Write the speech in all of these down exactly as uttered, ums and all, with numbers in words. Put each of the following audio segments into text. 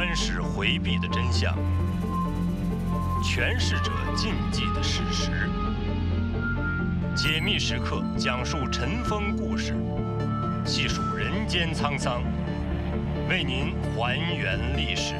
宣誓回避的真相，诠释者禁忌的事实。解密时刻讲述尘封故事，细数人间沧桑，为您还原历史。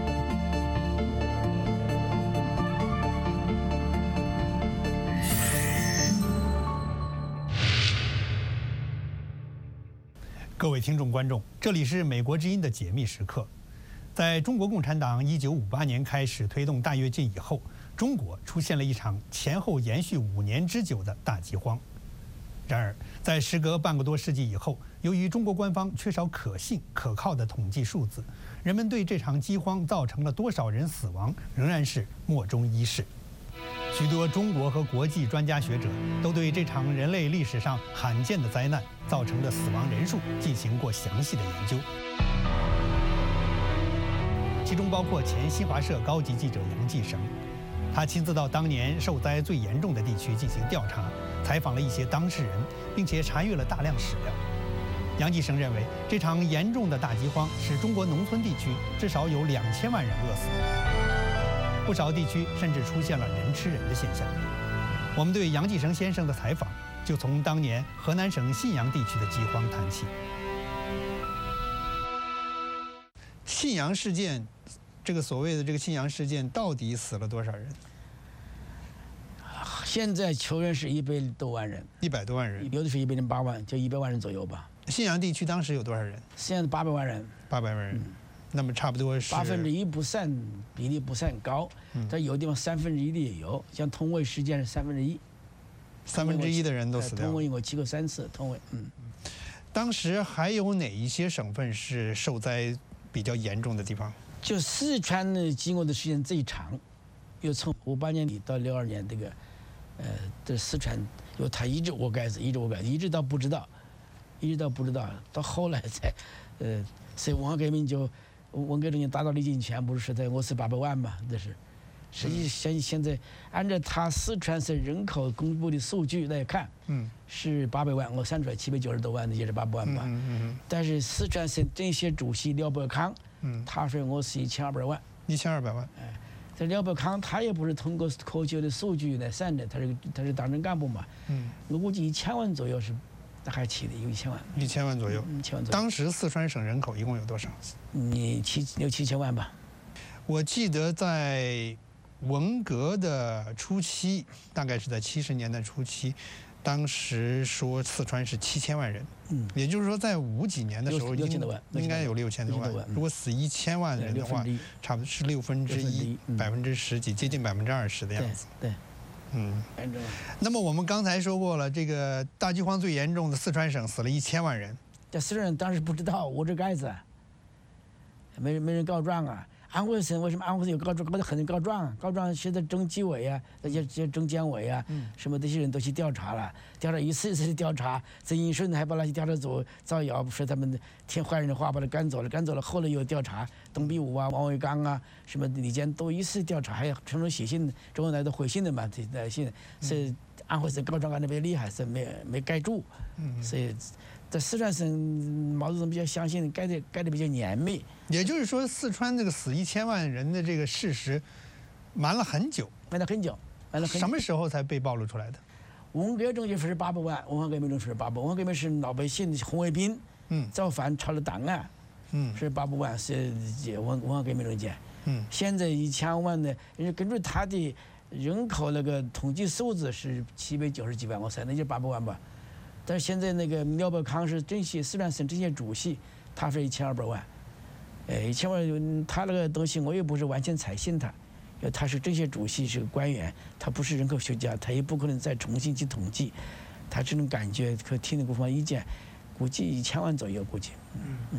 各位听众观众，这里是美国之音的解密时刻。在中国共产党一九五八年开始推动大跃进以后，中国出现了一场前后延续五年之久的大饥荒。然而，在时隔半个多世纪以后，由于中国官方缺少可信可靠的统计数字，人们对这场饥荒造成了多少人死亡仍然是莫衷一是。许多中国和国际专家学者都对这场人类历史上罕见的灾难造成的死亡人数进行过详细的研究，其中包括前新华社高级记者杨继绳，他亲自到当年受灾最严重的地区进行调查，采访了一些当事人，并且查阅了大量史料。杨继绳认为，这场严重的大饥荒使中国农村地区至少有两千万人饿死。不少地区甚至出现了人吃人的现象。我们对杨继绳先生的采访，就从当年河南省信阳地区的饥荒谈起。信阳事件，这个所谓的这个信阳事件，到底死了多少人？ 现在求人是一百多万人， 一百多万人， 有的是一百零八万，就一百万人左右吧。 信阳地区当时有多少人？ 现在八百万人。 八百万人。嗯，那么差不多是八分之一不算比例不算高，但有地方三分之一的也有，像通渭事件是三分之一， 三分之一的人都死掉了。 通渭我去过三次，通渭。嗯， 当时还有哪一些省份是受灾比较严重的地方？ 就四川呢，经过的时间最长，又从五八年底到六二年这个，呃，这四川，有他一直我该死，一直我该死，一直到不知道，一直到不知道，到后来才，呃，所以文化革命就。文革中间达到历尽全不是在我是八百万嘛？这是，实际现现在按照他四川省人口公布的数据来看，嗯，是八百万，我算出来七百九十多万的也是八百万吧。嗯嗯嗯。但是四川省政协主席廖伯康，嗯，他说我是一千二百万。 一千二百万。 哎，这廖伯康他也不是通过科学的数据来算的，他是他是党政干部嘛。嗯。我估计一千万左右是。大概起的有一千万， 一千万左右。 一千万左右。 当时四川省人口一共有多少？ 你七六七千万吧。 我记得在文革的初期，大概是在七十年代初期，当时说四川是七千万人。嗯，也就是说在五几年的时候， 六千多万， 应该有六千多万。如果死一千万人的话，差不多是六分之一，百分之十几，接近百分之二十的样子。 对。 嗯，那么我们刚才说过了，这个大饥荒最严重的四川省死了一千万人。 这四川人当时不知道捂着盖子，没人没人告状啊。安徽省为什么安徽省有告状？搞得很多告状，告状现在中纪委啊，那些些中监委啊，嗯、什么这些人都去调查了，调查一次一次的调查。曾荫顺还把那些调查组造谣，说他们听坏人的话把他赶走了，赶走了。后来又调查董必武啊、王伟刚啊，什么李坚都一次调查，还有陈忠写信，周恩来都回信的嘛，这来信是安徽省告状告得别厉害，是没没盖住，嗯、所以。在四川省，毛泽东比较相信盖的盖的比较严密。 也就是说，四川这个死一千万人的这个事实，瞒了很久， 瞒了很久，瞒了很久。 什么时候才被暴露出来的？ 文革中就是八百万，文化革命中是八百，文化革命是老百姓红卫兵，嗯，造反抄了档案，嗯，是八百万是文文化革命中间，嗯，现在一千万呢，根据他的人口那个统计数字是七百九十几万，我猜那就八百万吧。但是现在那个廖伯康是政协四川省政协主席，他说一千二百万，呃，一千万，他那个东西我也不是完全采信他，因为他是政协主席，是个官员，他不是人口学家，他也不可能再重新去统计，他这种感觉和听的各方意见，估计一千万左右，估计。嗯嗯。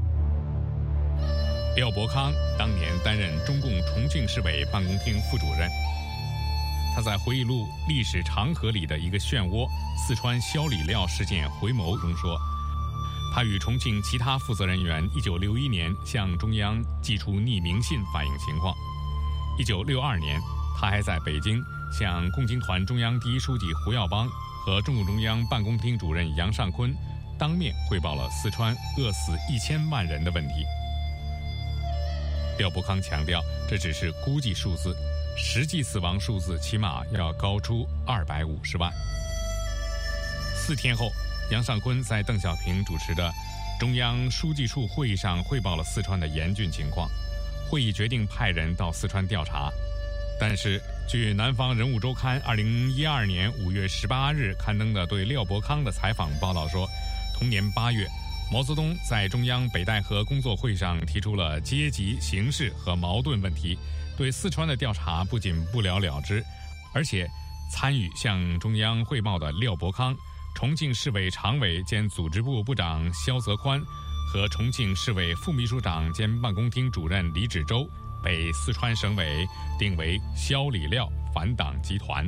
廖伯康当年担任中共重庆市委办公厅副主任。他在回忆录《历史长河里的一个漩涡：四川肖李廖事件回眸》中说，他与重庆其他负责人员一九六一年向中央寄出匿名信反映情况。一九六二年，他还在北京向共青团中央第一书记胡耀邦和中共中央办公厅主任杨尚昆当面汇报了四川饿死一千万人的问题。 廖伯康强调，这只是估计数字，实际死亡数字起码要高出二百五十万。四天后，杨尚昆在邓小平主持的中央书记处会议上汇报了四川的严峻情况，会议决定派人到四川调查。但是，据《南方人物周刊》二零一二年五月十八日刊登的对廖伯康的采访报道说，同年八月，毛泽东在中央北戴河工作会上提出了阶级、形势和矛盾问题，对四川的调查不仅不了了之，而且参与向中央汇报的廖伯康、重庆市委常委兼组织部部长肖泽宽和重庆市委副秘书长兼办公厅主任李芷洲被四川省委定为肖李廖反党集团。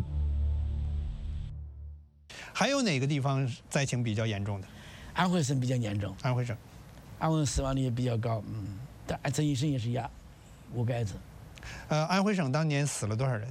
还有哪个地方灾情比较严重的？ 安徽省比较严重。 安徽省， 安徽死亡率也比较高，嗯，但这一生也是压五盖子。 呃，安徽省当年死了多少人？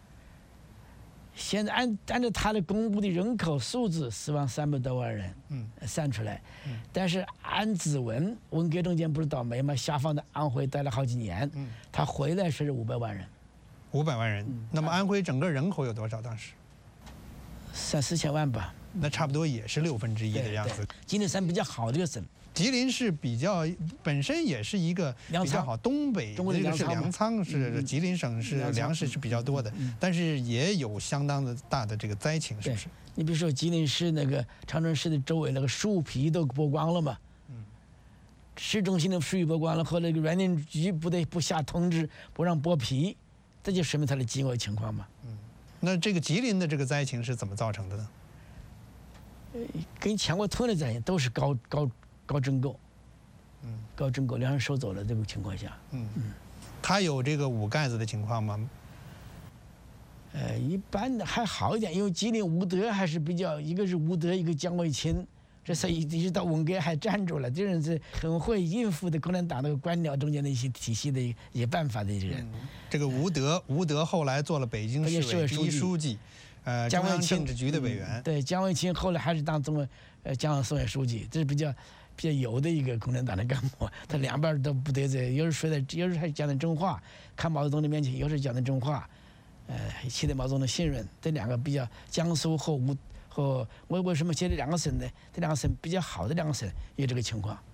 现在按按照他的公布的人口数字，死亡三百多万人，嗯，算出来。嗯，但是按指纹，文革中间不是倒霉吗？下放到安徽待了好几年，嗯，他回来是五百万人。 五百万人，嗯，那么安徽整个人口有多少？当时三四千万吧。 那差不多也是六分之一的样子。 吉林省比较好的一个省。 吉林是比较本身也是一个比较好，东北这个是粮仓，是吉林省是粮食是比较多的，但是也有相当的大的这个灾情，是不是？ 你比如说吉林市那个长春市的周围那个树皮都剥光了嘛，嗯，市中心的树皮剥光了，和那个园林局不得不下通知不让剥皮，这就说明它的饥饿情况嘛。 嗯，那这个吉林的这个灾情是怎么造成的呢？ 呃，跟全国同样的灾情都是高高。高征购，嗯，高征购，粮食收走了这个情况下， 嗯嗯，他有这个五盖子的情况吗？ 呃，一般的还好一点，因为吉林吴德还是比较，一个是吴德，一个姜卫清，这是一直到文革还站住了，这人是很会应付的共产党那个官僚中间的一些体系的一些办法的一个人。 嗯、这个吴德，吴德后来做了北京市委第一书记。呃，中央政治局的委员、嗯， 对，姜卫清后来还是当中呃中央省委书记，这是比较比较有的一个共产党的干部，他两边都不得罪，有时说的，有时还讲的真话，看毛泽东的面前，有时讲的真话，呃，取得毛泽东的信任，这两个比较江苏和吴和我为什么写这两个省呢？这两个省比较好的两个省有这个情况。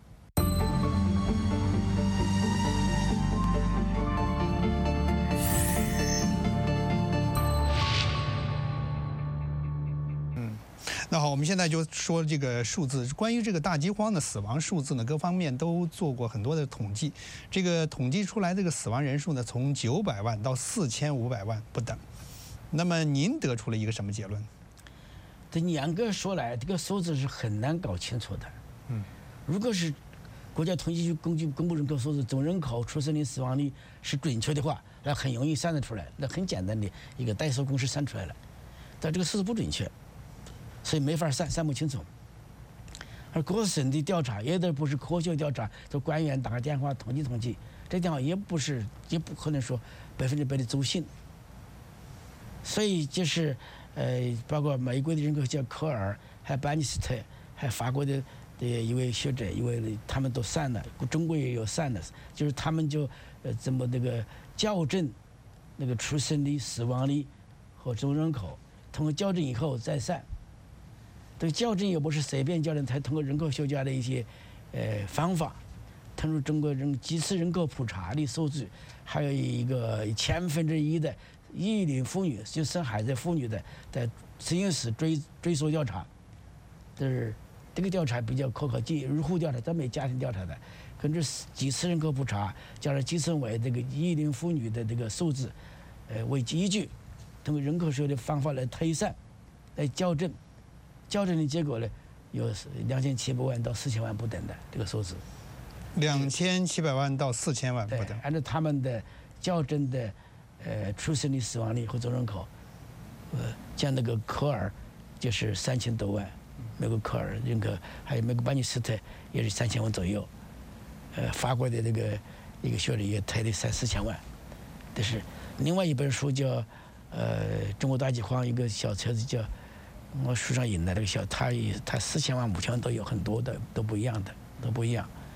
那好，我们现在就说这个数字。关于这个大饥荒的死亡数字呢，各方面都做过很多的统计。这个统计出来这个死亡人数呢，从九百万到四千五百万不等。那么您得出了一个什么结论？ 这严格说来，这个数字是很难搞清楚的。嗯，如果是国家统计局公公布人口数字，总人口、出生率、死亡率是准确的话，那很容易算得出来，那很简单的一个代数公式算出来了。但这个数字不准确。所以没法算，算不清楚。而各省的调查也都不是科学调查，就官员打个电话统计统计，这电话也不是，也不可能说百分之百的走信。所以就是，呃，包括美国的人口学家科尔，还有班尼斯特，还有法国的的一位学者，一位他们都算了，中国也有算的，就是他们就呃怎么那个校正那个出生率、死亡率和总人口，通过校正以后再算。这个校正也不是随便校正，它通过人口学家的一些呃方法，通过中国人几次人口普查的数据，还有一个千分之一的育龄妇女，就生孩子妇女的在实验室追追溯调查，就是这个调查比较可靠，即入户调查，咱没家庭调查的，根据几次人口普查，加上计算为这个育龄妇女的这个数字，呃为依据，通过人口学的方法来推算，来校正。校正的结果呢，有两千七百万到四千万不等的这个数字。 两千七百万到四千万不等。 按照他们的校正的呃出生率、死亡率和总人口，呃，像那个科尔就是三千多万，美国科尔人口，还有美国班尼斯特也是三千万左右，呃，法国的那个一个学者也推的三四千万。但是另外一本书叫呃《中国大饥荒》，一个小册子叫。我书上引的这个小，他他四千万、五千万都有，很多的都不一样的，都不一样。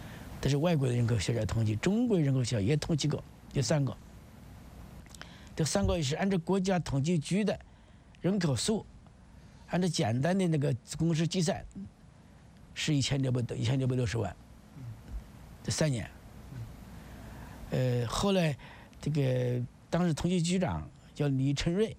这是外国的人口学家统计，中国人口学家也统计过，有三个。这三个也是按照国家统计局的人口数，按照简单的那个公式计算，是一千六百多，一千六百六十万。这三年，呃，后来这个当时统计局长叫李成瑞，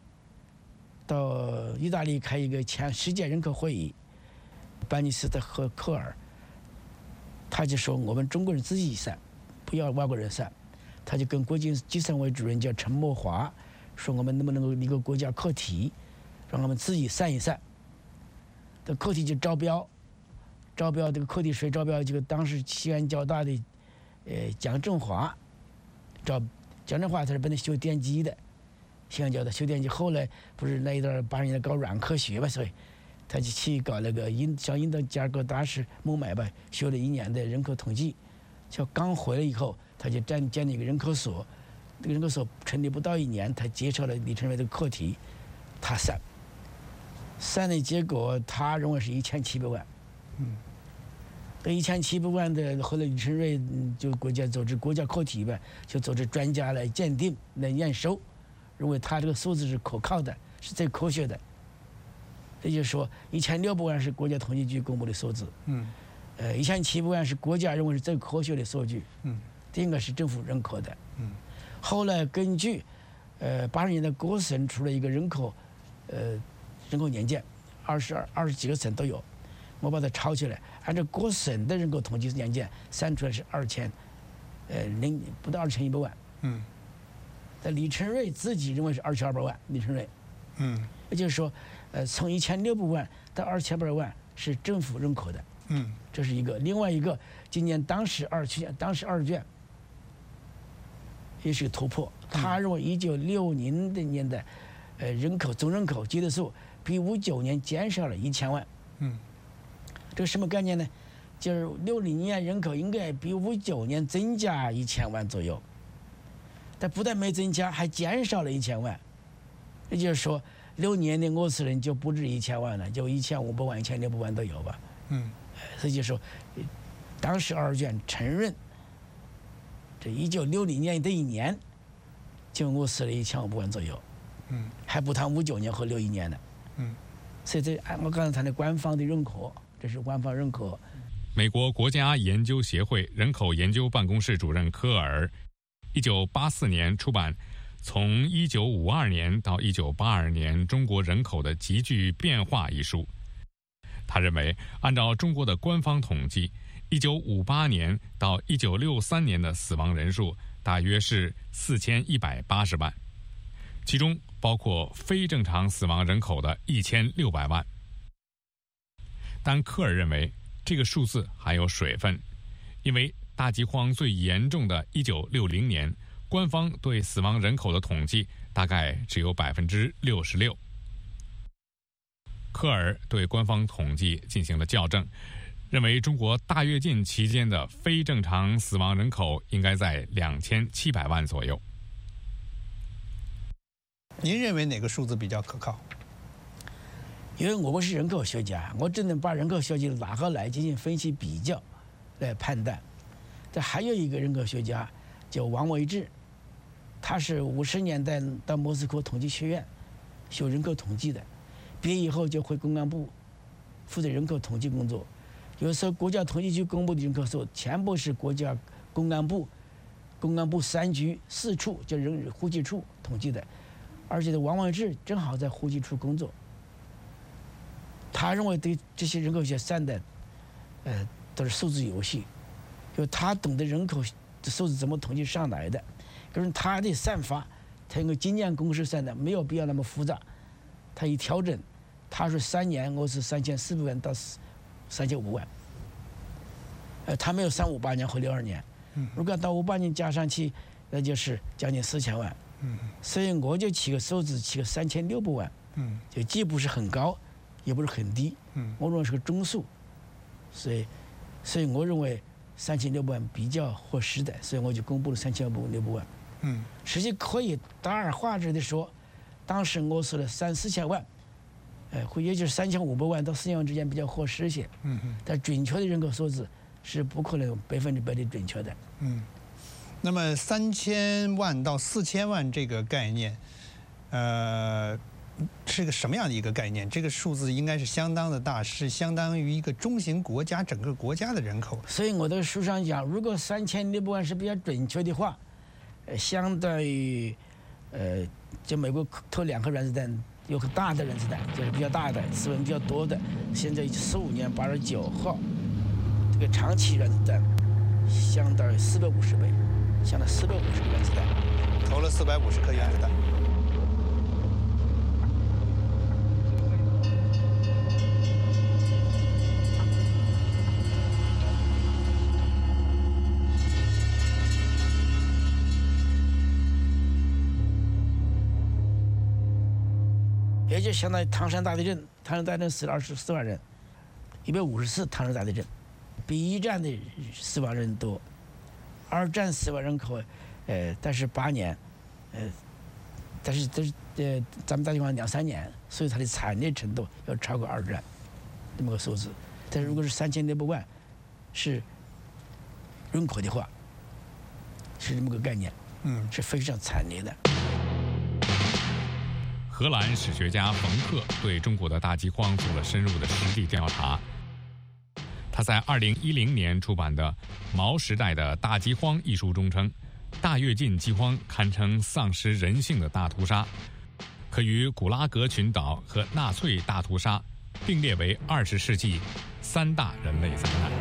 到意大利开一个前世界人口会议，班尼斯特和科尔，他就说我们中国人自己算，不要外国人算。他就跟国际计算委主任叫陈默华说，我们能不能够一个国家课题，让我们自己算一算。这课题就招标，招标这个课题谁招标？这个当时西安交大的呃蒋振华招，蒋振华他是本来修电机的，西安交大修电机，后来不是那一段八十年代搞软科学嘛，所以他就去搞那个印像印度加尔各答是孟买吧，修了一年的人口统计，就刚回来以后。他就建建了一个人口所，这个人口所成立不到一年，他接受了李成瑞这个课题，他算，算的结果他认为是一千七百万。嗯，这一千七百万的，后来李成瑞就国家组织国家课题吧，就组织专家来鉴定、来验收，认为他这个数字是可靠的，是最科学的。也就是说，一千六百万是国家统计局公布的数字。嗯，呃，一千七百万是国家认为是最科学的数据。嗯。应该是政府认可的。嗯，后来根据，呃，八十年代各省出了一个人口，呃，人口年鉴，二十二二十几个省都有，我把它抄起来，按照各省的人口统计年鉴算出来是二千，呃，零不到二千一百万。嗯，但李成瑞自己认为是二千二百万，李成瑞。嗯，也就是说，呃，从一千六百万到二千二百万是政府认可的。嗯，这是一个。另外一个，今年当时二去当时二卷。也是个突破。他认为一九六零的年代，呃，人口总人口基的数比五九年减少了一千万。嗯，这个什么概念呢？就是六零年人口应该比五九年增加一千万左右，但不但没增加，还减少了一千万。也就是说，六年的俄斯人就不止一千万了，就一千五百万、一千六百万都有吧。嗯，所以就说，当时二卷承认。这一九六零年的一年，就我死了一千五百万左右，嗯，还不谈五九年和六一年呢，嗯，所以这按我刚才谈的官方的认可，这是官方认可。 美国国家研究协会人口研究办公室主任科尔，一九八四年出版《从一九五二年到一九八二年中国人口的急剧变化》一书。他认为，按照中国的官方统计，一九五八年到一九六三年的死亡人数大约是四千一百八十万，其中包括非正常死亡人口的一千六百万。但科尔认为这个数字还有水分，因为大饥荒最严重的一九六零年，官方对死亡人口的统计大概只有百分之六十六。科尔对官方统计进行了校正，认为中国大跃进期间的非正常死亡人口应该在两千七百万左右。 您认为哪个数字比较可靠？ 因为我们是人口学家，我只能把人口学家拿过来进行分析比较，来判断。这还有一个人口学家叫王维志，他是五十年代到莫斯科统计学院学人口统计的，毕业以后就回公安部负责人口统计工作。有时候国家统计局公布的人口数全部是国家公安部、公安部三局四处就人户籍处统计的，而且王维志正好在户籍处工作。他认为对这些人口学算的，呃，都是数字游戏，就他懂得人口的数字怎么统计上来的，可是他的算法，他用经验公式算的，没有必要那么复杂。他一调整，他说三年我是三千四百万到三千五万，呃，他没有三五八年和六二年，如果到五八年加上去，那就是将近四千万，所以我就起个数字，起个三千六百万，就既不是很高。也不是很低，我认为是个中数，所以，所以我认为三千六百万比较合适的，所以我就公布了三千六百万。嗯，实际可以大而化之的说，当时我说了三四千万，呃，也就是三千五百万到四千万之间比较合适一些。嗯嗯。但准确的人口数字是不可能百分之百的准确的。 嗯，那么三千万到四千万这个概念，呃，是个什么样的一个概念？这个数字应该是相当的大，是相当于一个中型国家整个国家的人口。 所以我在书上讲，如果三千六百万是比较准确的话，呃，相当于，呃，就美国投两颗原子弹，有个大的原子弹，就是比较大的，资源比较多的，现在十五年八十九号，这个长期原子弹，相当于四百五十倍，相当于四百五十个原子弹， 投了四百五十颗原子弹。 也就相当于唐山大地震，唐山大地震死了二十四万人，一百五十次唐山大地震，比一战的死亡人多。二战死亡人口，呃，但是八年，呃，但是但是呃，咱们大地方两三年，所以它的惨烈程度要超过二战这么个数字。但是如果是三千六百万，是人口的话，是这么个概念，嗯，是非常惨烈的。 荷兰史学家冯克对中国的大饥荒做了深入的实地调查。他在二零一零年出版的《毛时代的大饥荒》一书中称，大跃进饥荒堪称丧失人性的大屠杀，可与古拉格群岛和纳粹大屠杀并列为二十世纪三大人类灾难。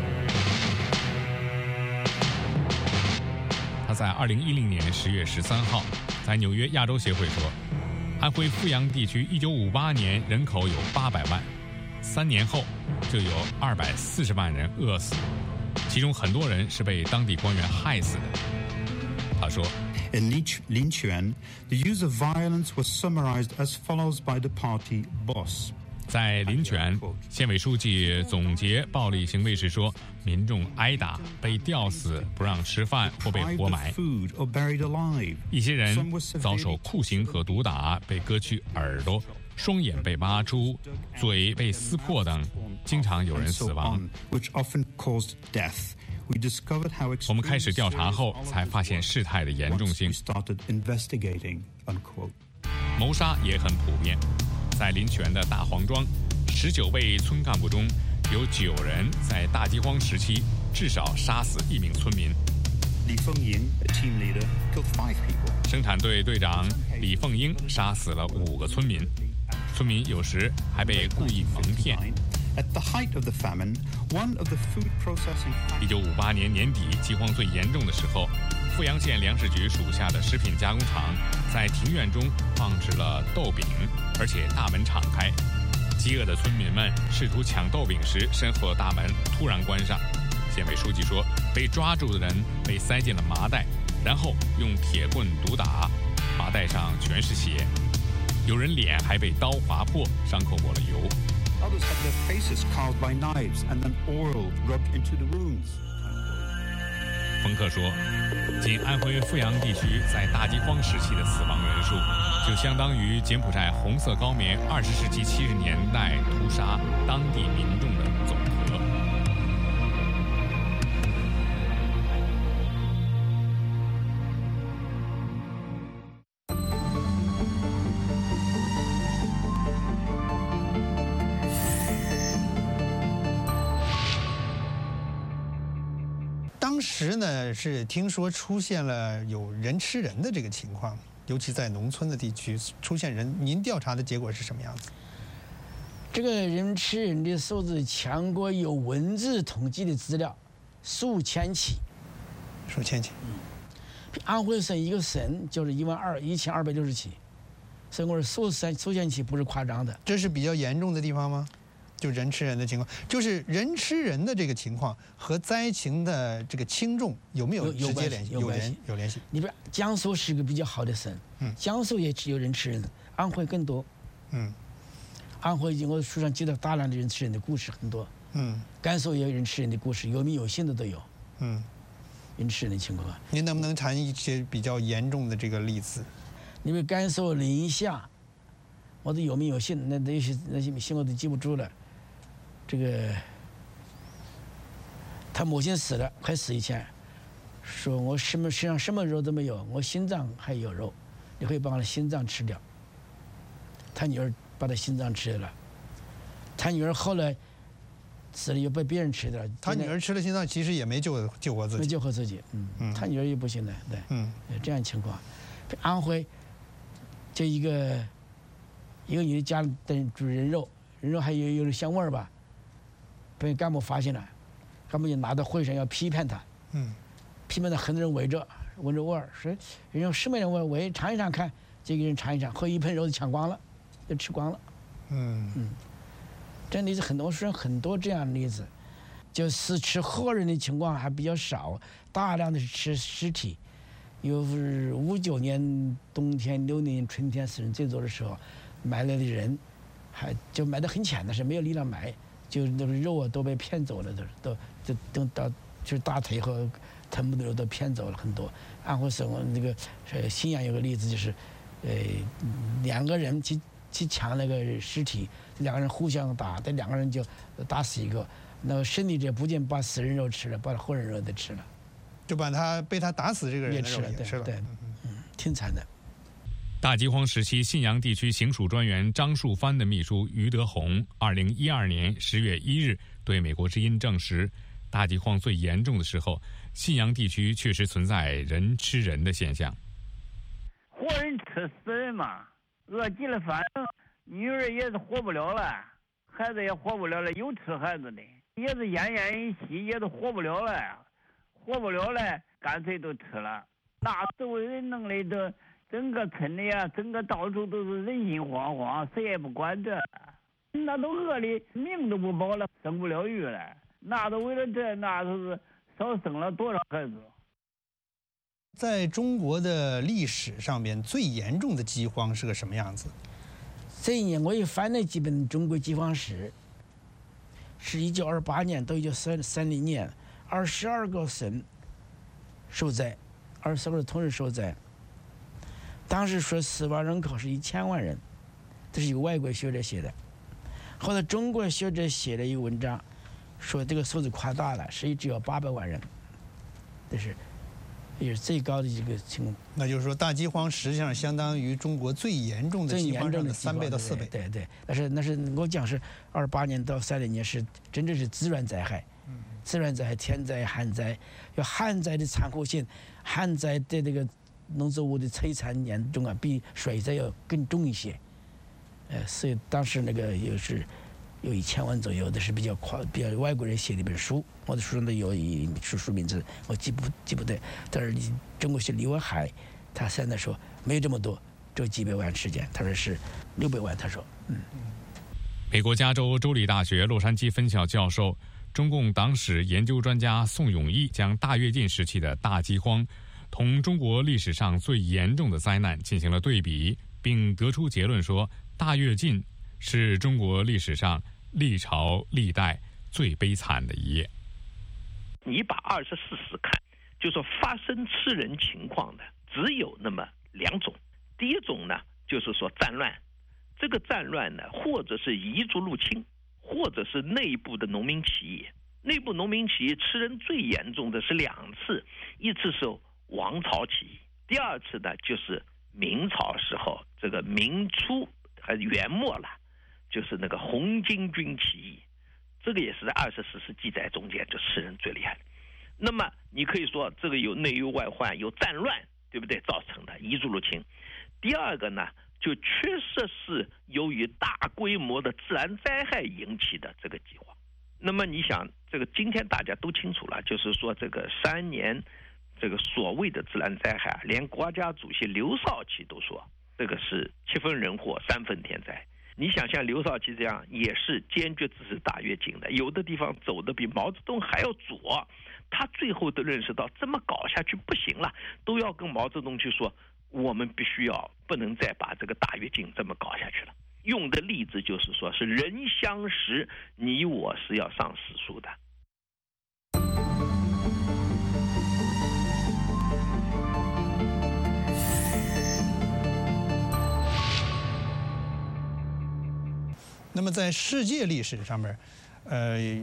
他在二零一零年十月十三号在纽约亚洲协会说，安徽阜阳地区一九五八年人口有八百万，三年后就有二百四十万人饿死，其中很多人是被当地官员害死的。他说 In Linquan, the use of violence was summarized as follows by the party boss. 在临泉，县委书记总结暴力行为时说，民众挨打、被吊死、不让吃饭或被活埋；一些人遭受酷刑和毒打，被割去耳朵、双眼被挖出、嘴被撕破等，经常有人死亡。我们开始调查后，才发现事态的严重性。谋杀也很普遍。在临泉的大黄庄，十九位村干部中有九人在大饥荒时期至少杀死一名村民。 李凤英 team leader killed five people. 生产队队长李凤英杀死了五个村民，村民有时还被故意蒙骗。 At the height of the famine, one of the food processing. 一九五八年年底，饥荒最严重的时候，阜阳县粮食局属下的食品加工厂在庭院中放置了豆饼，而且大门敞开。饥饿的村民们试图抢豆饼时，身后的大门突然关上。县委书记说，被抓住的人被塞进了麻袋，然后用铁棍毒打，麻袋上全是血，有人脸还被刀划破，伤口抹了油。 Others had their faces carved by knives and then oil rubbed into the wounds. 冯克说，仅安徽阜阳地区在大饥荒时期的死亡人数，就相当于柬埔寨红色高棉二十世纪七十年代屠杀当地民众的总和。 当时呢是听说出现了有人吃人的这个情况，尤其在农村的地区出现人。您调查的结果是什么样子？ 这个人吃人的数字强过有文字统计的资料，数千起。 数千起。 嗯。安徽省一个省就是一万二一千二百六十起，所以我说数千数千起不是夸张的。 这是比较严重的地方吗？就人吃人的情况，就是人吃人的这个情况和灾情的这个轻重有没有直接联系？ 有关系， 有联系。 你比如江苏是一个比较好的省，嗯，江苏也只有人吃人，安徽更多，嗯，安徽我书上记得大量的人吃人的故事很多，嗯，甘肃也有人吃人的故事，有名有姓的都有，嗯，人吃人的情况。 您能不能谈一些比较严重的这个例子？ 因为甘肃临夏，我都有名有姓，那那些那些姓我都记不住了。这个他母亲死了，快死以前，说我什么身上什么肉都没有，我心脏还有肉，你可以把我的心脏吃掉。他女儿把他心脏吃了，他女儿后来死了又被别人吃掉了。 他女儿吃了心脏，其实也没救救活自己， 没救活自己。嗯，嗯他女儿也不行了，对，嗯，这样情况。安徽就一个一个女的家里等煮人肉，人肉还有有点香味儿吧，被干部发现了，干部就拿到会上要批判他，嗯，批判他很多人围着闻着味儿，说人家什么人味儿，围尝一尝看，这个人尝一尝，喝一盆肉就抢光了，就吃光了，嗯嗯，这例子很多，说很多这样的例子，就是吃活人的情况还比较少，大量的是吃尸体。有是五九年冬天、六年春天死人最多的时候，买来的人，还就买得很浅的是没有力量买，就那个肉啊都被骗走了，都都都到就是大腿和臀部的肉都骗走了很多。安徽省那个呃信阳有个例子，就是呃两个人去去抢那个尸体，两个人互相打，这两个人就打死一个，那个身体者不仅把死人肉吃了，把活人肉都吃了。 就把他被他打死这个人也吃了， 也吃了， 对，嗯，挺惨的。 大饥荒时期，信阳地区行署专员张树藩的秘书于德宏，二零一二年十月一日对美国之音证实，大饥荒最严重的时候，信阳地区确实存在人吃人的现象。 活人吃死人嘛，饿极了，反正女儿也是活不了了，孩子也活不了了，有吃孩子的，也是奄奄一息，也是活不了了。活不了了，干脆都吃了。那时候人弄的都整个村里啊，整个到处都是人心惶惶，谁也不管这，那都饿的命都不保了，生不了育了。那都为了这，那都是少生了多少孩子。 在中国的历史上面，最严重的饥荒是个什么样子？ 这一年我也翻了几本中国饥荒史，是一九二八年到一九三三零年。二十二个省受灾，二十二个同时受灾。当时说死亡人口是一千万人，这是一个外国学者写的。后来中国学者写了一个文章，说这个数字夸大了，实际只有八百万人，这是也是最高的一个情况。 那就是说，大饥荒实际上相当于中国最严重的饥荒上的三倍到四倍。 对 对, 对，但是那是我讲是二八年到三零年是真正是自然灾害。自然灾害、天灾、旱灾，有旱灾的残酷性，旱灾对这个农作物的摧残严重啊，比水灾要更重一些。呃，所以当时那个也是有一千万左右的是比较夸、比较外国人写的一本书，我的书上都有一书书名字，我记不记不对。但是中国学李文海，他现在说没有这么多，只有几百万时间，他说是六百万，他说，嗯。 美国加州州立大学洛杉矶分校教授。中共党史研究专家宋永毅将大跃进时期的大饥荒同中国历史上最严重的灾难进行了对比，并得出结论说，大跃进是中国历史上历朝历代最悲惨的一页。 你把二十四史看，就说发生吃人情况的只有那么两种。第一种呢，就是说战乱，这个战乱呢，或者是彝族入侵，或者是内部的农民起义。内部农民起义吃人最严重的是两次，一次是王朝起义，第二次呢就是明朝时候这个明初和元末了，就是那个红巾军起义，这个也是在二十四史记载中间就吃人最厉害的。那么你可以说这个有内忧外患，有战乱，对不对？造成的彝族入侵。第二个呢，就确实是由于大规模的自然灾害引起的这个饥荒。那么你想，这个今天大家都清楚了，就是说这个三年这个所谓的自然灾害，连国家主席刘少奇都说这个是七分人祸三分天灾。你想像刘少奇这样也是坚决支持大跃进的，有的地方走的比毛泽东还要左，他最后都认识到这么搞下去不行了，都要跟毛泽东去说，我们必须要不能再把这个大跃进这么搞下去了。用的例子就是说是人相识，你我是要上史书的。 那么在世界历史上面，呃，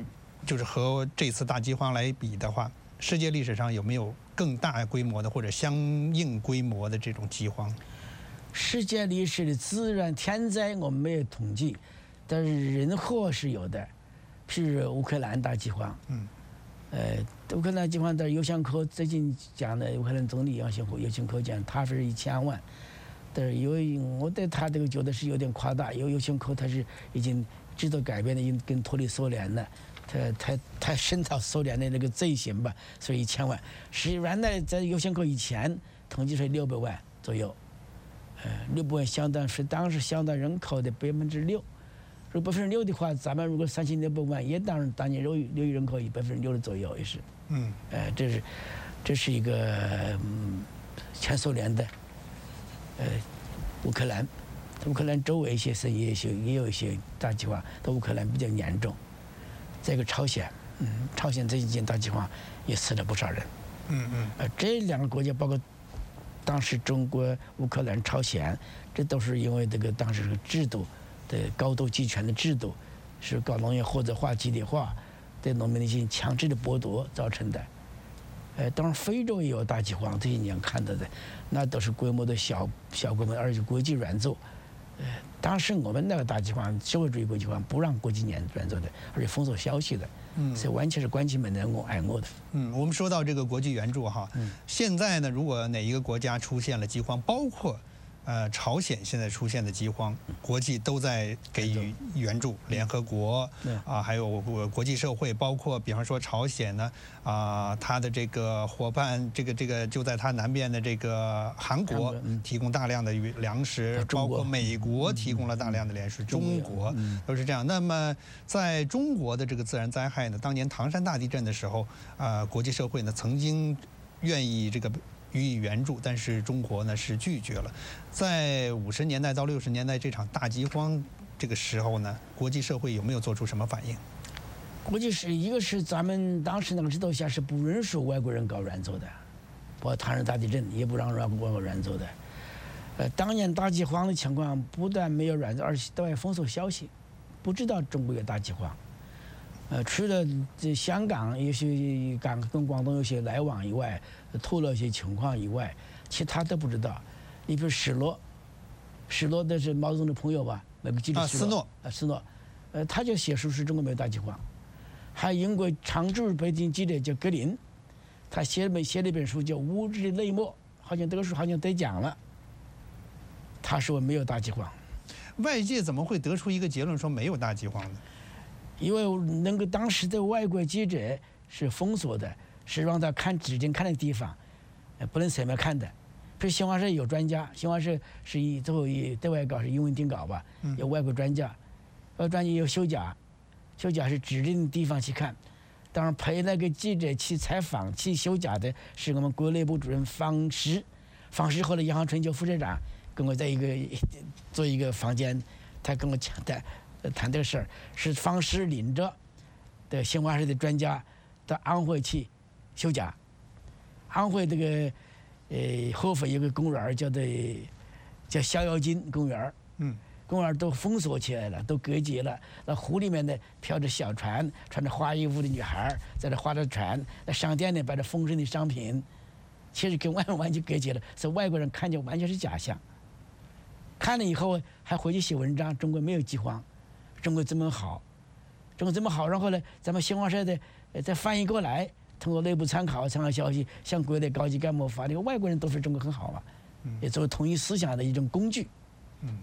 就是和这次大饥荒来比的话，世界历史上有没有更大规模的或者相应规模的这种饥荒？ 世界历史的自然天灾我们没有统计，但是人祸是有的，譬如乌克兰大饥荒。嗯。呃，乌克兰饥荒的尤先科最近讲的，乌克兰总理尤先科尤先科讲，他是一千万，但是有我对他这个觉得是有点夸大，因为尤先科他是已经制度改变的，已经跟脱离苏联了，他他他深造苏联的那个罪行吧，所以一千万。是原来在尤先科以前统计是六百万左右，呃，六百万相当是当时相当人口的百分之六。如果百分之六的话，咱们如果三千六百万，也当然当年流域流域人口以百分之六的左右也是。嗯。呃，这是，这是一个嗯，前苏联的，呃，乌克兰，乌克兰周围一些是也有也有一些大饥荒，但乌克兰比较严重。再一个朝鲜，嗯，朝鲜这几年大饥荒也死了不少人。嗯嗯。呃，这两个国家包括当时中国、乌克兰、朝鲜，这都是因为这个当时这个制度。的高度集权的制度，是搞农业或者化、集体化，对农民的一些强制的剥夺造成的。呃，当然非洲也有大饥荒，这些年看到的，那都是规模的小小规模，而且国际援助。呃，当时我们那个大饥荒，社会主义国际荒不让国际援援助的，而且封锁消息的，嗯，所以完全是关起门来我挨饿的。 嗯，我们说到这个国际援助哈，嗯，现在呢，如果哪一个国家出现了饥荒，包括。呃，朝鲜现在出现的饥荒，国际都在给予援助，联合国啊，还有国际社会，包括比方说朝鲜呢，啊，它的这个伙伴，这个这个就在它南边的这个韩国提供大量的粮食，包括美国提供了大量的粮食，中国都是这样。那么在中国的这个自然灾害呢，当年唐山大地震的时候，啊，国际社会呢曾经愿意这个。予以援助，但是中国呢是拒绝了。在五十年代到六十年代这场大饥荒这个时候呢，国际社会有没有做出什么反应？ 国际是一个是咱们当时那个制度下是不允许外国人搞援助的，包括唐山大地震也不让外国援助的。呃，当年大饥荒的情况不但没有援助，而且对外封锁消息，不知道中国有大饥荒。呃，除了这香港有些港跟广东有些来往以外，透露一些情况以外，其他都不知道。你比如史诺，史诺的是毛泽东的朋友吧，那个记者啊，斯诺啊，斯诺，呃，他就写书是中国没有大饥荒。还有英国常驻北京记者叫格林，他写了写了一本书叫《无知的泪墨》，好像这个书好像得奖了。他说没有大饥荒。 外界怎么会得出一个结论说没有大饥荒呢？ 因为那个当时的外国记者是封锁的，是让他看指定看的地方，呃，不能随便看的。比如新华社有专家，新华社是以最后以对外稿是英文定稿吧，有外国专家，外专家有休假，休假是指定的地方去看。当然陪那个记者去采访去休假的是我们国内部主任方石，方石后来杨航春就副社长，跟我在一个做一个房间，他跟我讲的。谈这个事儿是方石领着的新华社的专家到安徽去休假。安徽这个呃合肥有个公园叫做叫逍遥津公园，嗯，公园都封锁起来了，都隔绝了。那湖里面呢飘着小船，穿着花衣服的女孩在那划着船。那商店呢摆着丰盛的商品，其实跟外面完全隔绝了，所以外国人看见完全是假象。看了以后还回去写文章，中国没有饥荒。中国这么好，中国这么好，然后呢，咱们新华社的再翻译过来，通过内部参考、参考消息，向国内高级干部发，这个外国人都说中国很好嘛，也作为统一思想的一种工具。嗯。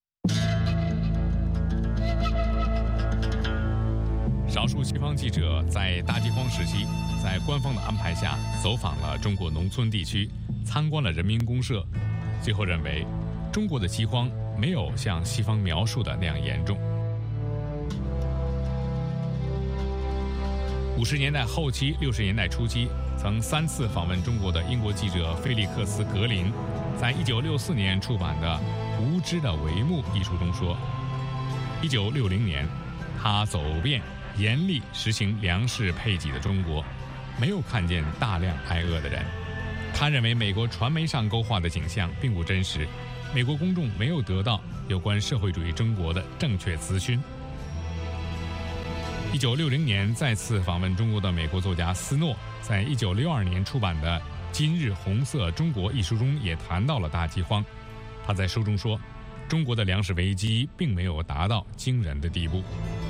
少数西方记者在大饥荒时期，在官方的安排下，走访了中国农村地区，参观了人民公社，最后认为，中国的饥荒没有像西方描述的那样严重。五十年代后期、六十年代初期，曾三次访问中国的英国记者菲利克斯·格林，在一九六四年出版的《无知的帷幕》一书中说，一九六零年，他走遍严厉实行粮食配给的中国，没有看见大量挨饿的人。他认为美国传媒上勾画的景象并不真实，美国公众没有得到有关社会主义中国的正确资讯。 一九六零年再次访问中国的美国作家斯诺，在一九六二年出版的《今日红色中国》一书中也谈到了大饥荒。他在书中说，中国的粮食危机并没有达到惊人的地步。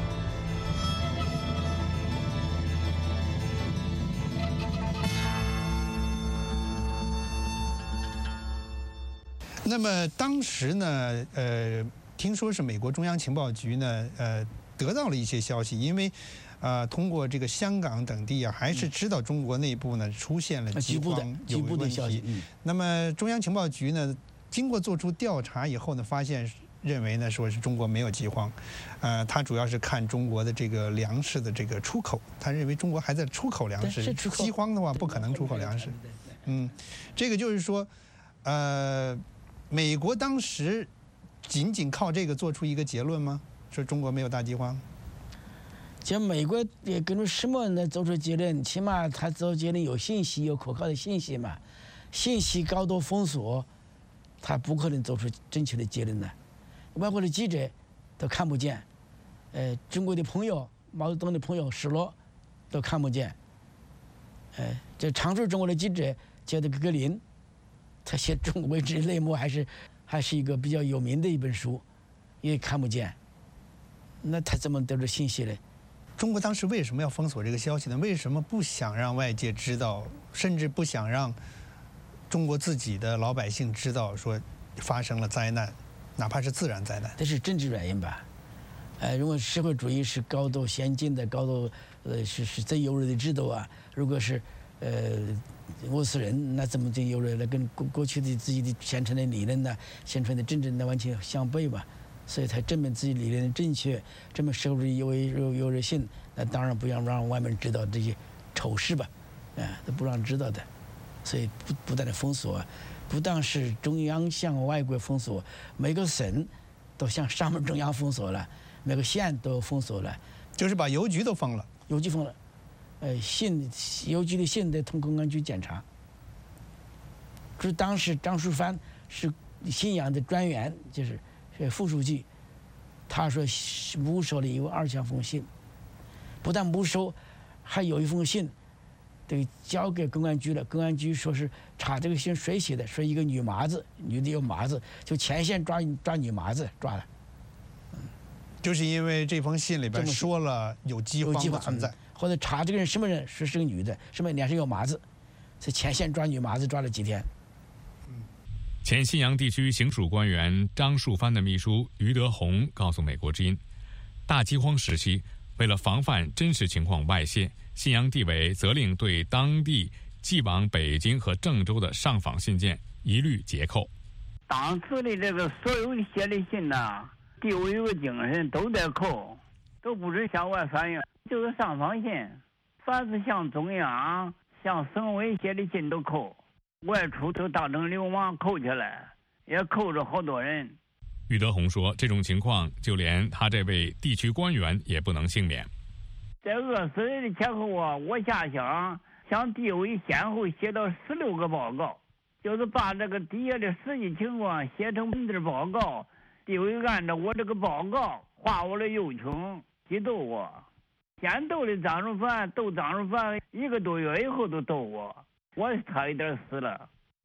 那么当时呢，呃，听说是美国中央情报局呢，呃，得到了一些消息，因为，呃，通过这个香港等地啊，还是知道中国内部呢出现了饥荒有问题。嗯、那么中央情报局呢，经过做出调查以后呢，发现认为呢，说是中国没有饥荒，呃，他主要是看中国的这个粮食的这个出口，他认为中国还在出口粮食，饥荒的话不可能出口粮食。嗯，这个就是说，呃。美国当时仅仅靠这个做出一个结论吗？说中国没有大饥荒？ 就美国也根据什么呢做出结论？起码他做结论有信息，有可靠的信息嘛。信息高度封锁，他不可能做出正确的结论的。外国的记者都看不见，呃，中国的朋友、毛泽东的朋友史罗都看不见。呃，这常驻中国的记者叫做格林。他写中国之内幕还是还是一个比较有名的一本书，也看不见。那他怎么得到信息呢？ 中国当时为什么要封锁这个消息呢？为什么不想让外界知道，甚至不想让中国自己的老百姓知道说发生了灾难，哪怕是自然灾难？ 这是政治原因吧？呃，如果社会主义是高度先进的、高度呃是是最优越的制度啊，如果是呃。饿死人，那怎么就有了那跟过过去的自己的宣传的理论呢、宣传的政治那完全相悖吧？所以他证明自己理论的正确，证明社会主义优优优越性，那当然不要让外面知道这些丑事吧，啊，都不让知道的，所以不不断的封锁，不但是中央向外国封锁，每个省都向上面中央封锁了，每个县都封锁了， 就是把邮局都封了， 邮局封了。呃，信邮局的信得通公安局检查。就是当时张树藩是信阳的专员，就是是副书记，他说没收了有二千封信，不但没收，还有一封信得交给公安局了。公安局说是查这个信谁写的，说一个女麻子，女的有麻子，就前线抓抓女麻子抓了。 就是因为这封信里边说了有饥荒的存在。 或者查这个人什么人，说是个女的，什么脸上有麻子，在前线抓女麻子抓了几天。 前信阳地区行署官员张树藩的秘书余德宏告诉美国之音，大饥荒时期，为了防范真实情况外泄，信阳地委责令对当地寄往北京和郑州的上访信件一律截扣。 当时的这个所有写的信呐，地委有个精神都得扣，都不是向外反映。就是上访信，凡是向中央、向省委写的信都扣，外出都当成流氓扣起来，也扣着好多人。 余德宏说，这种情况就连他这位地区官员也不能幸免。 在饿死人的前后啊，我下乡向地委先后写到十六个报告，就是把这个底下的实际情况写成文字报告，地委按照我这个报告画我的右穷，激斗我。先斗的张树藩，斗张树藩一个多月以后都斗我，我差一点死了。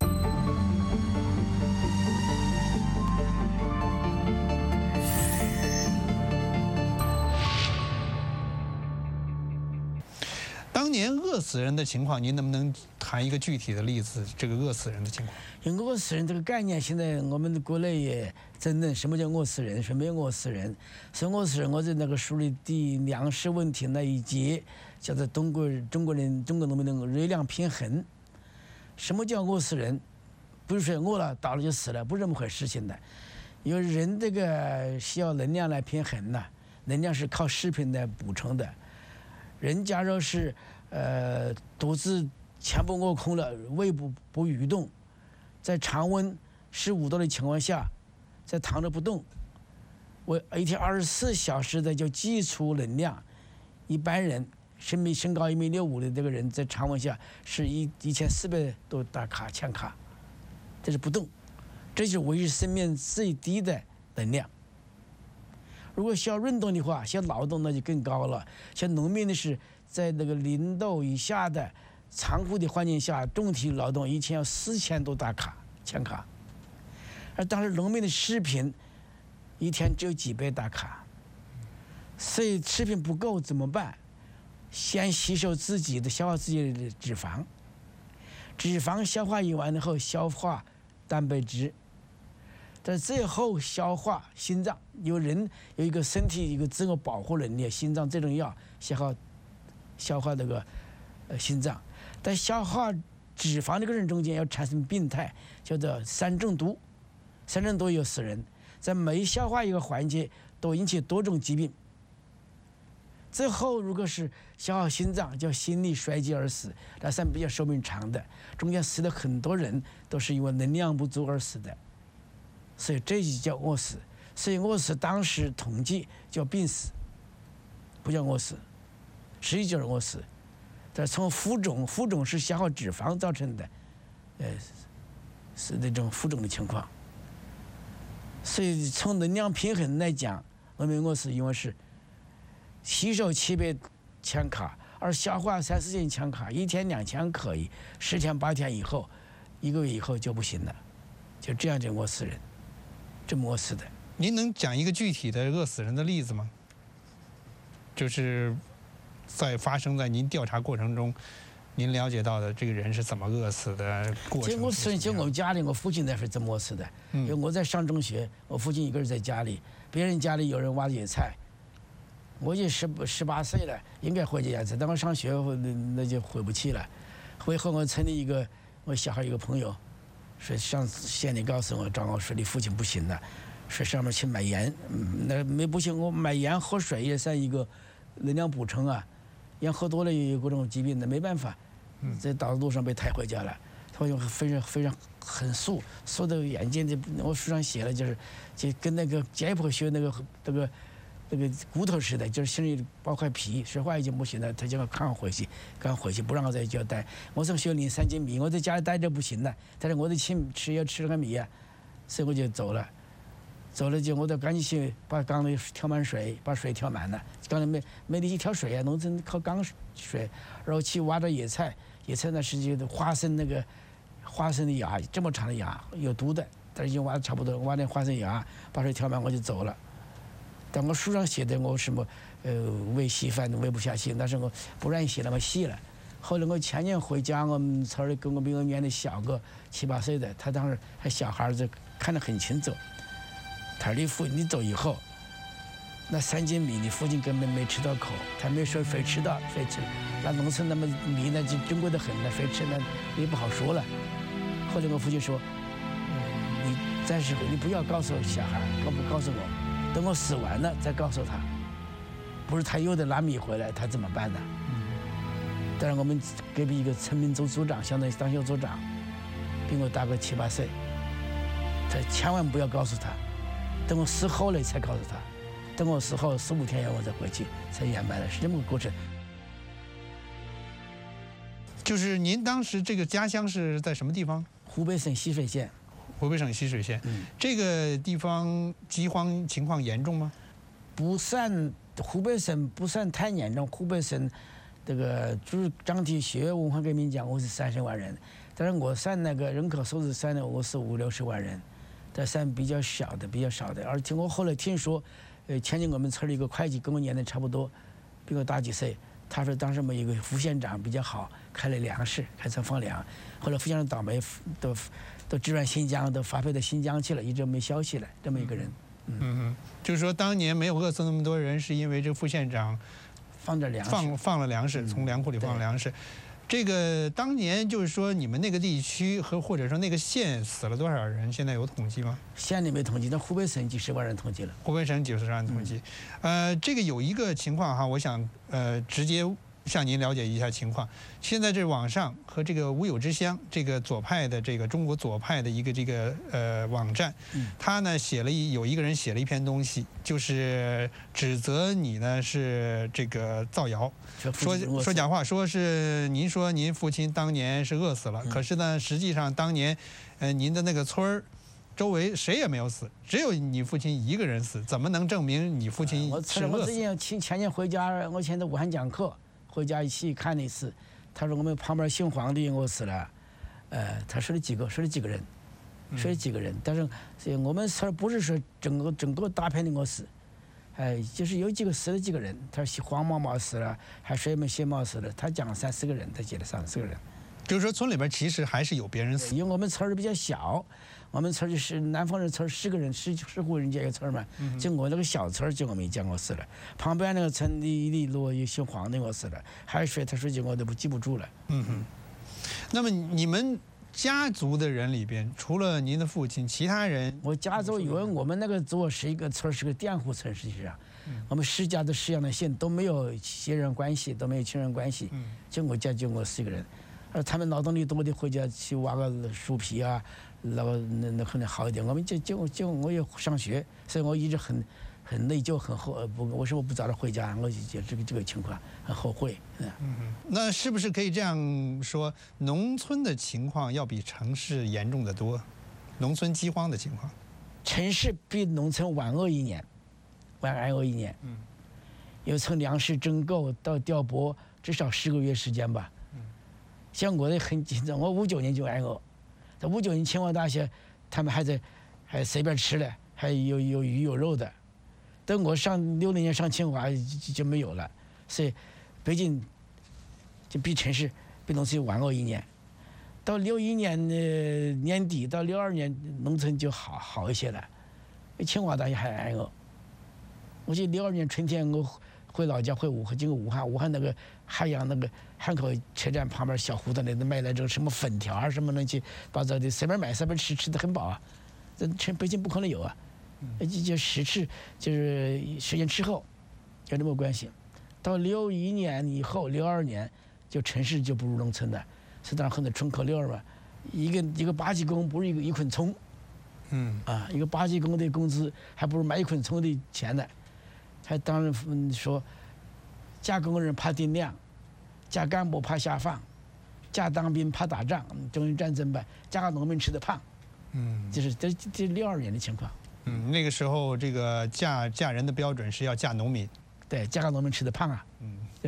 当年饿死人的情况，您能不能谈一个具体的例子？这个饿死人的情况？ 因为饿死人这个概念，现在我们的国内也争论什么叫饿死人，什么叫饿死人。所以饿死人，我在那个书里第粮食问题那一节叫做中国中国人中国农民的热量平衡。什么叫饿死人？不是说饿了倒了就死了，不是这么回事情的。因为人这个需要能量来平衡的，能量是靠食品来补充的。人假如是呃肚子全部饿空了，胃部不蠕动，在常温十五度的情况下，在躺着不动，我一天二十四小时的就基础能量，一般人身米身高一米六五的这个人在常温下是一一千四百多大卡千卡，这是不动，这就是维持生命最低的能量。 如果需要运动的话，需要劳动那就更高了。像农民的是在那个零度以下的残酷的环境下，重体力劳动一天要四千多大卡千卡，而当时农民的食品一天只有几百大卡，所以食品不够怎么办？先吸收自己的消化自己的脂肪，脂肪消化完以后消化蛋白质。但最后消化心脏，有人有一个身体一个自我保护能力，心脏最重要，消化消化那个呃心脏。但消化脂肪这个人中间要产生病态，叫做三中毒，三中毒有死人，在每消化一个环节都引起多种疾病。最后如果是消耗心脏，叫心力衰竭而死，那算比较寿命长的。中间死的很多人都是因为能量不足而死的。所以这就叫饿死，所以饿死当时统计叫病死，不叫饿死，实际就是饿死。但从浮肿，浮肿是消耗脂肪造成的，呃，是那种浮肿的情况。所以从能量平衡来讲，我们饿死因为是吸收七百千卡，而消化三四千千卡，一天两千可以，十天八天以后，一个月以后就不行了，就这样就饿死人。这么饿死的， 您能讲一个具体的饿死人的例子吗？就是在发生在您调查过程中，您了解到的这个人是怎么饿死的过程？ 我死人就我家里，我父亲那是怎么饿死的？嗯，因为我在上中学，我父亲一个人在家里，别人家里有人挖野菜，我已经十十八岁了，应该回家去，但我上学那那就回不去了。回后我村里一个我小孩一个朋友。说上县里告诉我，找我说你父亲不行了，说上面去买盐，嗯、那没不行，我买盐喝水也算一个能量补充啊，盐喝多了也有各种疾病的，没办法，在道路上被抬回家了，他就非常非常很素，素的眼睛的，我书上写了，就是就跟那个解剖学那个那个那个骨头似的，就是心里包块皮，说话已经不行了，他叫我赶快回去，赶快回去，不让我在家待。我从学领三斤米，我在家里待着不行了，但是我得吃吃要吃那个米啊，所以我就走了。走了就我得赶紧去把缸里挑满水，把水挑满了。缸里没没力气挑水啊，农村靠缸水，然后去挖着野菜，野菜呢是就花生那个花生的芽，这么长的芽有毒的，但是已经挖的差不多，挖点花生芽，把水挑满我就走了。但我书上写的我什么，呃，喂稀饭喂不下去，但是我不愿意写那么细了。后来我前年回家，我们村里跟我比我年龄小个七八岁的，他当时还小孩子，看得很清楚。他说：“你父你走以后，那三斤米你父亲根本没吃到口，他没说非吃到非吃，那农村那么米呢就珍贵的很了，非吃那也不好说了。”后来我父亲说：“嗯，你暂时你不要告诉小孩，告不告诉我。”等我死完了再告诉他，不是他又得拿米回来，他怎么办呢？但是我们隔壁一个村民组组长，相当于当校组长，比我大个七八岁，他千万不要告诉他，等我死后了才告诉他，等我死后四五天以后我再回去才圆满了，是这么个过程。 就是您当时这个家乡是在什么地方？ 湖北省浠水县。 湖北省浠水县，嗯，这个地方饥荒情况严重吗？ 不算，湖北省不算太严重。湖北省这个就是张体学文化革命讲，我是三十万人，但是我算那个人口数字算的我是五六十万人，但算比较小的，比较少的。而且我后来听说，呃，前年我们村里一个会计跟我年龄差不多，比我大几岁，他说当时我们有个副县长比较好，开了粮食，开仓放粮，后来副县长倒霉都。都支援新疆，都发配到新疆去了，一直没消息了。这么一个人， 嗯嗯，就是说当年没有饿死那么多人，是因为这副县长放着粮食， 放放了粮食，嗯、从粮库里放了粮食。这个当年就是说你们那个地区和或者说那个县死了多少人？现在有统计吗？ 县里没统计，但湖北省几十万人统计了。 湖北省几十万人统计，嗯、呃，这个有一个情况哈，我想呃直接。向您了解一下情况。现在这网上和这个无有之乡这个左派的这个中国左派的一个这个呃网站，他呢写了一有一个人写了一篇东西，就是指责你呢是这个造谣，说说假话，说是您说您父亲当年是饿死了，可是呢实际上当年呃您的那个村儿。 周围谁也没有死，只有你父亲一个人死，怎么能证明你父亲我是饿死？ 我最近前前年回家，我现在武汉讲课，回家一起看了一次。他说我们旁边姓黄的饿死了，呃，他说了几个，说了几个人，说了几个人。但是我们村不是说整个整个大片的饿死，哎，就是有几个死了几个人。他说黄毛毛死了，还谁们谢毛死了，他讲了三四个人，他记了三四个人。 就是说村里边其实还是有别人死， 因为我们村儿比较小，我们村儿就是南方人村儿十个人十十户人家一个村儿嘛，嗯、就我那个小村儿就我没见过死了，旁边那个村里里路有姓黄的我死了，还有谁他说句我都不记不住了。 嗯哼。那么你们家族的人里边，除了您的父亲，其他人？ 我家族因为我们那个族是一个村是个佃户村，实际上，嗯、我们十家的十样的县都没有血缘关系，都没有亲人关系，嗯、就我家就我四个人。而他们劳动力多的回家去挖个树皮啊，那个那那可能好一点。我们就就就我也上学，所以我一直很很内疚，很后不，为什么不早点回家？我就觉得这个这个情况很后悔。嗯嗯，那是不是可以这样说，农村的情况要比城市严重得多？农村饥荒的情况， 城市比农村晚饿一年，晚挨饿一年。嗯，有从粮食征购到调拨，至少十个月时间吧。像我的很紧张，我五九年就挨饿，在五九年清华大学，他们还在还随便吃了，还有有鱼有肉的。等我上六零年上清华就就没有了，所以北京就比城市比农村晚饿一年。到六一年的年底到六二年，农村就好好一些了，清华大学还挨饿。我记得六二年春天我回老家回武汉，经过武汉，武汉那个海洋那个汉口车站旁边小胡同里头卖那种什么粉条啊什么乱七八糟的，随便买随便吃，吃得很饱啊。这城北京不可能有啊，就就实吃就是时间之后有这么关系。到六一年以后，六二年就城市就不如农村了，是当然很多纯口溜嘛，一个一个八级工不是一个一捆葱，嗯啊，一个八级工的工资还不如买一捆葱的钱呢。还当然说，嫁工人怕定量，嫁干部怕下放，嫁当兵怕打仗，中日战争吧，嫁个农民吃得胖，嗯，就是这这六二年的情况。 嗯，那个时候这个嫁嫁人的标准是要嫁农民， 对，嫁个农民吃得胖啊，嗯，就是。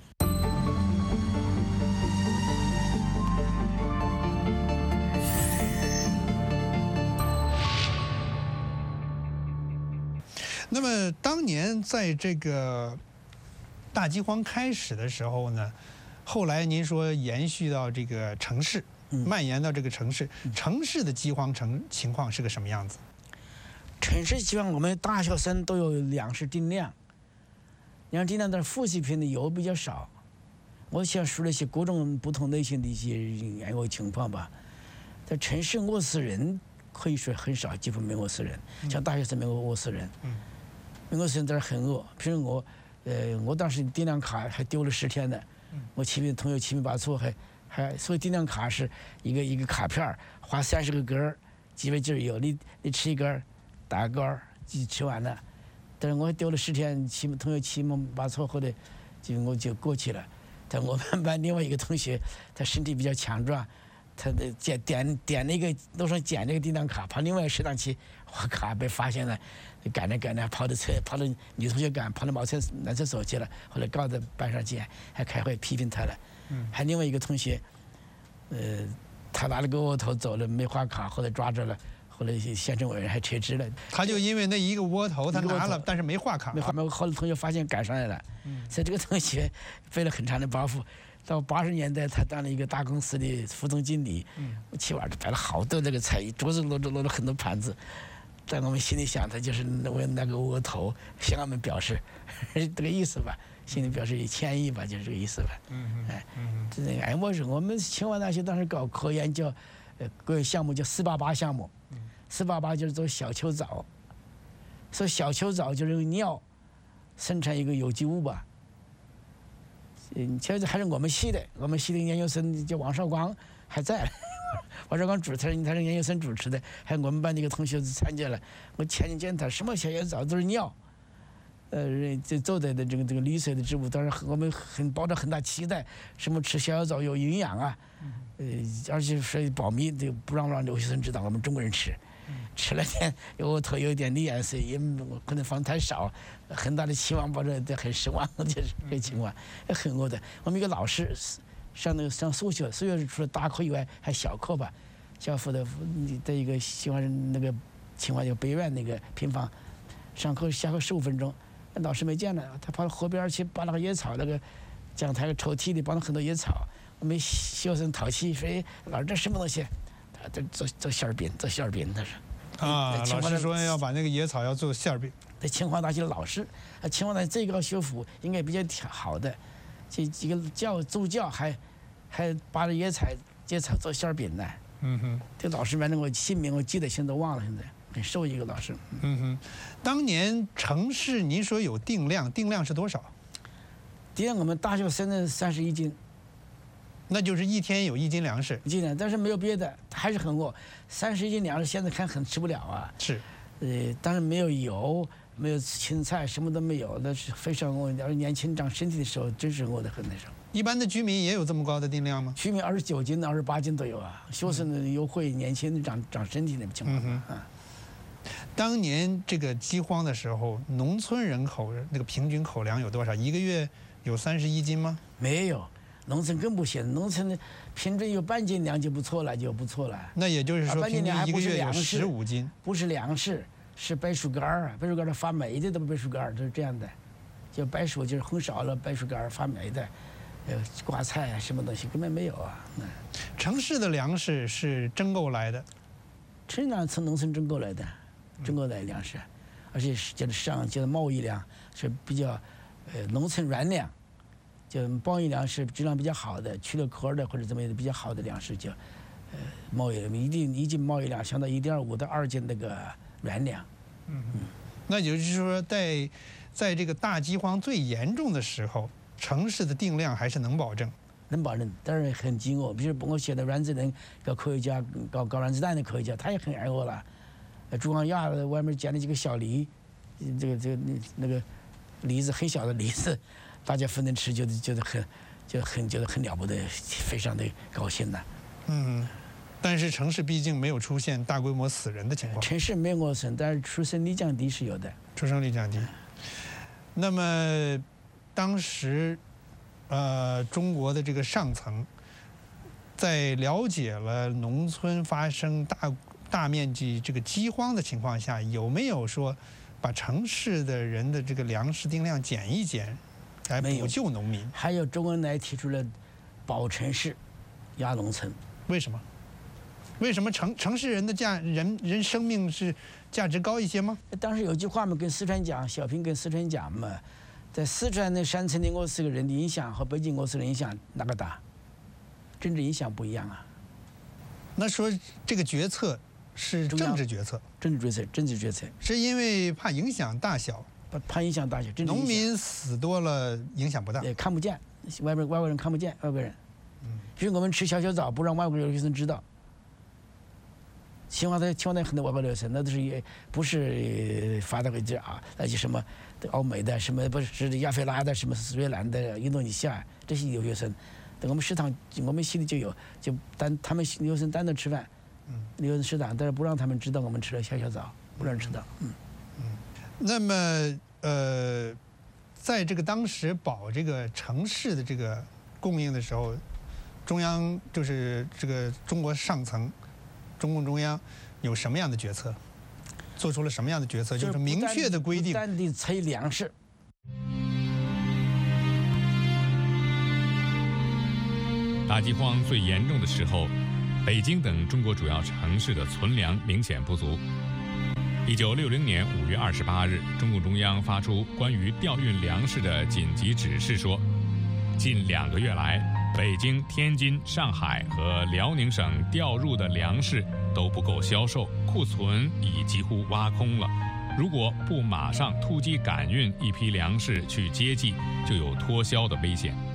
那么当年在这个大饥荒开始的时候呢，后来您说延续到这个城市，蔓延到这个城市，城市的饥荒成情况是个什么样子？ 城市饥荒，我们大学生都有粮食定量，粮食定量但是副食品的油比较少。我想说了一些各种不同类型的一些挨饿情况吧。在城市饿死人可以说很少，几乎没饿死人，像大学生没有饿死人。嗯我现在很饿，比如我，呃，我当时定量卡还丢了十天呢。我七名同学七名八错，还还所以定量卡是一个一个卡片儿，画三十个格儿，几位劲儿有，你你吃一根儿，打个勾儿，就吃完了。但是我丢了十天，七名同学七名八错，后来就我就过去了。但我们班另外一个同学，他身体比较强壮，他的点点点那个路上捡那个定量卡，跑另外一个食堂去，我卡被发现了。赶着赶着跑到车跑到女同学赶跑到茅厕男厕所去了，后来告到班上去，还开会批评他了。嗯，还另外一个同学，呃，他拿了个窝头走了，没画卡，后来抓着了，后来县政委员还撤职了。 他就因为那一个窝头，他拿了，但是没画卡。 没画，没后来同学发现赶上来了，嗯，所以这个同学背了很长的包袱。到八十年代，他当了一个大公司的副总经理，嗯，去晚上摆了好多那个菜，桌子摞着摞了很多盘子。在我们心里想，他就是为那个窝头向我们表示这个意思吧，心里表示歉意吧，就是这个意思吧。嗯哎，嗯这个哎，我是我们清华大学当时搞科研叫，呃，个项目叫四八八项目，四八八就是做小球藻，所以小球藻就是用尿生产一个有机物吧。嗯，其实还是我们系的，我们系的研究生叫王绍光还在。王绍光主持人，他是研究生主持的，还有我们班的一个同学参加了。我前几见他什么小叶藻都是尿，呃，这做的的这个这个绿色的植物，当然我们很抱着很大期待，什么吃小叶藻有营养啊，呃，而且是保密，这不让让留学生知道我们中国人吃。 吃了点额头有点脸色，也可能放太少，很大的期望，抱着很失望，就是这个情况，很饿的。我们一个老师上那个上数学，数学除了大课以外还小课吧，小辅的的一个喜欢那个清华叫北院那个平房，上课下课十五分钟，老师没见了，他跑到河边去把那个野草那个讲台抽屉里放了很多野草，我们学生淘气说：“哎，老师这什么东西？”他这做做馅儿饼，做馅儿饼，他说。 啊，老师说要把那个野草要做馅儿饼。 在清华大学的老师，啊，清华大学这个学府应该比较好的，这几个教助教还还把这野草野草做馅儿饼呢。 嗯哼， 这老师反正我姓名我记得，现在都忘了，现在很瘦一个老师。 嗯哼，当年城市您说有定量，定量是多少？ 定量我们大学生的三十一斤。 那就是一天有一斤粮食， 一斤粮，但是没有别的，还是很饿。三十一斤粮食现在看很吃不了啊。 是， 呃，但是没有油，没有青菜，什么都没有，那是非常饿。要是年轻长身体的时候，真是饿得很那时候。 一般的居民也有这么高的定量吗？ 居民二十九斤、二十八斤都有啊。学生的优惠，年轻人长长身体的情况啊。嗯、 当年这个饥荒的时候，农村人口那个平均口粮有多少？一个月有三十一斤吗？ 没有。农村更不行，农村平均有半斤粮就不错了，就不错了。 那也就是说，平均一个月有十五斤， 不是粮食，是白薯干儿啊，白薯干儿发霉的，都白薯干儿都是这样的，就白薯就是烘烧了，白薯干儿发霉的，呃，挂菜啊，什么东西根本没有啊。嗯、 城市的粮食是征购来的， 城市从农村征购来的，征购来的粮食，而且是就是上就是贸易粮是比较，呃，农村软粮。就贸易粮食质量比较好的，去了壳的或者怎么样的比较好的粮食叫，呃，贸易一斤一斤贸易粮相当于一点五到二斤那个软粮。 嗯嗯，那也就是说，在在这个大饥荒最严重的时候，城市的定量还是能保证。 能保证，但是很饥饿。比如我写的阮子仁搞科学家，搞搞原子弹的科学家，他也很挨饿了。呃，朱光亚外面捡了几个小梨，这个这个那那个梨子很小的梨子。大家分着吃，觉得觉得很，就很觉得很了不得，非常的高兴的。 嗯，但是城市毕竟没有出现大规模死人的情况。 城市没有饿死，但是出生率降低是有的。 出生率降低。那么，当时，呃，中国的这个上层，在了解了农村发生大大面积这个饥荒的情况下，有没有说把城市的人的这个粮食定量减一减？来补救农民， 还有周恩来提出了保城市、压农村。 为什么？为什么城城市人的价人人生命是价值高一些吗？ 当时有句话嘛，跟四川讲，小平跟四川讲嘛，在四川的山村的饿死个人的影响和北京饿死人影响哪个大？政治影响不一样啊。 那说这个决策是政治决策， 政治决策，政治决策， 是因为怕影响大小。 怕影响大小， 农民死多了影响不大， 也看不见，外边外国人看不见外国人。嗯，比如我们吃小小枣，不让外国留学生知道。清华大清华大很多外国留学生，那都是也不是发达国家啊，那就什么欧美的，什么不是是亚非拉的，什么斯里兰的、印度尼西亚这些留学生，等我们食堂我们系里就有，就单他们留学生单独吃饭，嗯，留学生食堂，但是不让他们知道我们吃了小小枣，不让知道，嗯。 嗯，那么呃，在这个当时保这个城市的这个供应的时候，中央就是这个中国上层，中共中央有什么样的决策？做出了什么样的决策？就是明确的规定， 不单地催粮食。 大饥荒最严重的时候，北京等中国主要城市的存粮明显不足。一九六零年五月二十八日，中共中央发出关于调运粮食的紧急指示，说，近两个月来，北京、天津、上海和辽宁省调入的粮食都不够销售，库存已几乎挖空了。如果不马上突击赶运一批粮食去接济，就有脱销的危险。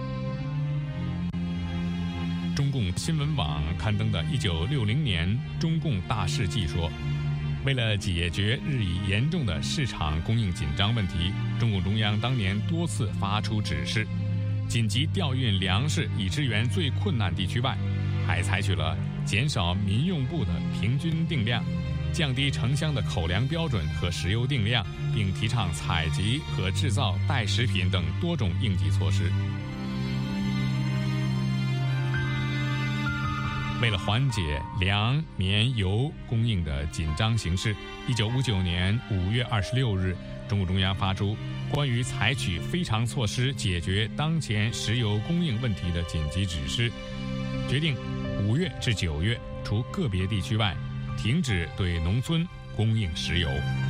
中共新闻网刊登的一九六零年中共大事记说，为了解决日益严重的市场供应紧张问题，中共中央当年多次发出指示，紧急调运粮食以支援最困难地区外，还采取了减少民用部的平均定量， 降低城乡的口粮标准和石油定量，并提倡采集和制造代食品等多种应急措施。为了缓解粮、棉、油供应的紧张形势，一九五九年五月二十六日，中共中央发出关于采取非常措施解决当前石油供应问题的紧急指示，决定五月至九月，除个别地区外，停止对农村供应石油。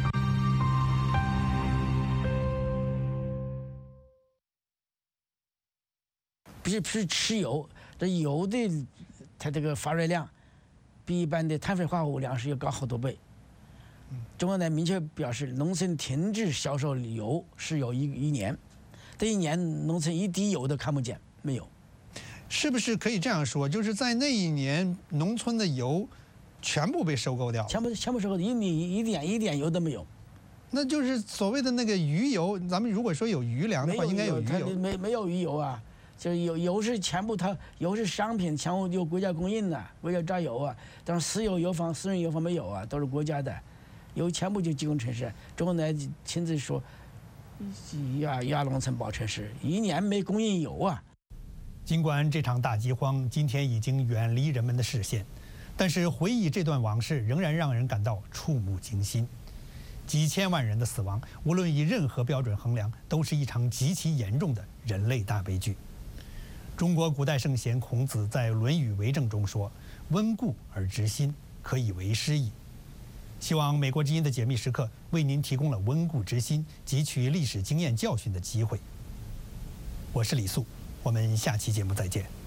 不是不是吃油，这油的它这个发热量比一般的碳水化合物粮食要高好多倍。中国呢明确表示，农村停止销售油是有一一年，这一年农村一滴油都看不见，没有。 是不是可以这样说？就是在那一年，农村的油全部被收购掉， 全部全部收购，一米一点一点油都没有。 那就是所谓的那个鱼油。咱们如果说有余粮的话，应该有鱼油。 没没有鱼油啊，就是油油是全部它油是商品，全部由国家供应的，国家榨油啊。但是私有油坊、私人油坊没有啊，都是国家的，油全部就集中城市。中国呢亲自说，压压农村保城市，一年没供应油啊。 尽管这场大饥荒今天已经远离人们的视线，但是回忆这段往事仍然让人感到触目惊心。几千万人的死亡，无论以任何标准衡量，都是一场极其严重的人类大悲剧。中国古代圣贤孔子在《论语为政》中说：“温故而知新，可以为师矣。”希望美国之音的解密时刻为您提供了温故知新、汲取历史经验教训的机会。我是李素，我们下期节目再见。